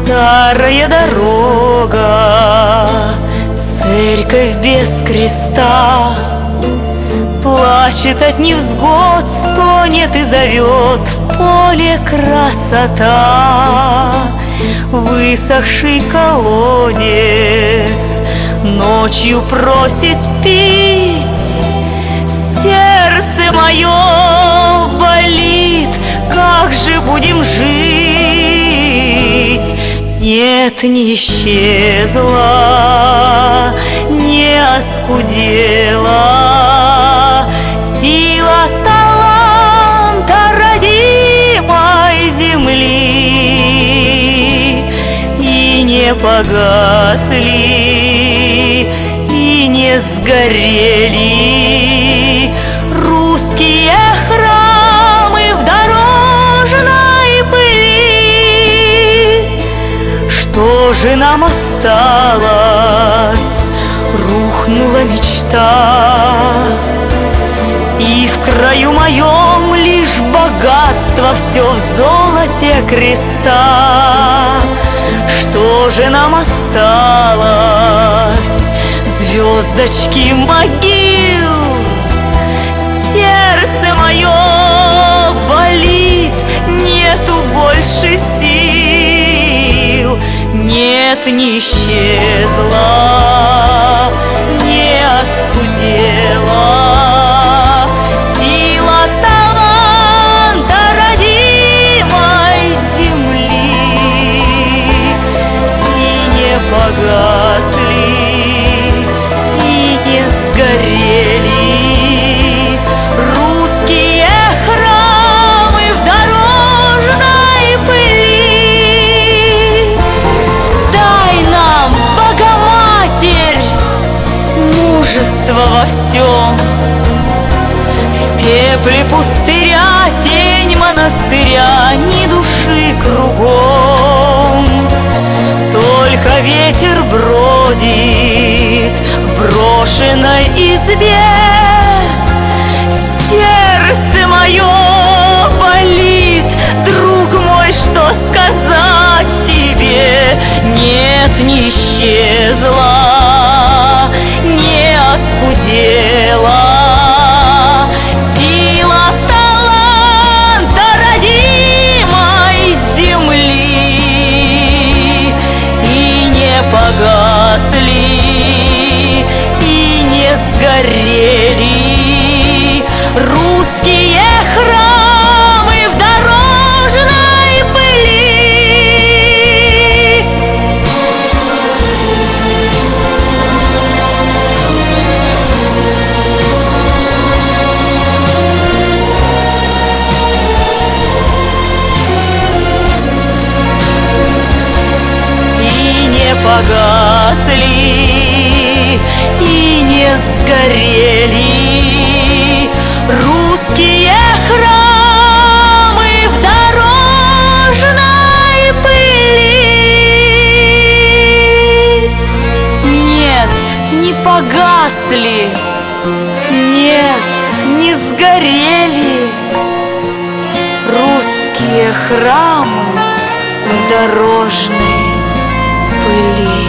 Старая дорога, церковь без креста, плачет от невзгод, стонет и зовет в поле красота. Высохший колодец ночью просит пить. Сердце мое болит, как же будем жить? Нет, не исчезла, не оскудела сила таланта родимой земли. И не погасли, и не сгорели русские храмы в дорожной пыли. Что же нам осталось? Рухнула мечта, и в краю моем лишь богатство, все в золоте креста. Что же нам осталось? Звездочки могил. Сердце мое болит, нету больше сил. Нет, не исчезла, не оскудела сила таланта родимой земли. И не погасли, и не сгорели русские храмы в дорожной пыли. Дай нам, Богоматерь, мужество во всем. В пепле пустыря тень монастыря, ни души кругом. Только ветер бродит в брошенной избе. Сердце мое болит, друг мой, что сказать тебе? Нет, не исчезла, не оскудела сила таланта родимой земли. И не погасли, и не сгорели русские храмы в дорожной пыли. И не погасли, и не сгорели русские храмы в дорожной пыли. Нет, не погасли, нет, не сгорели русские храмы в дорожной пыли.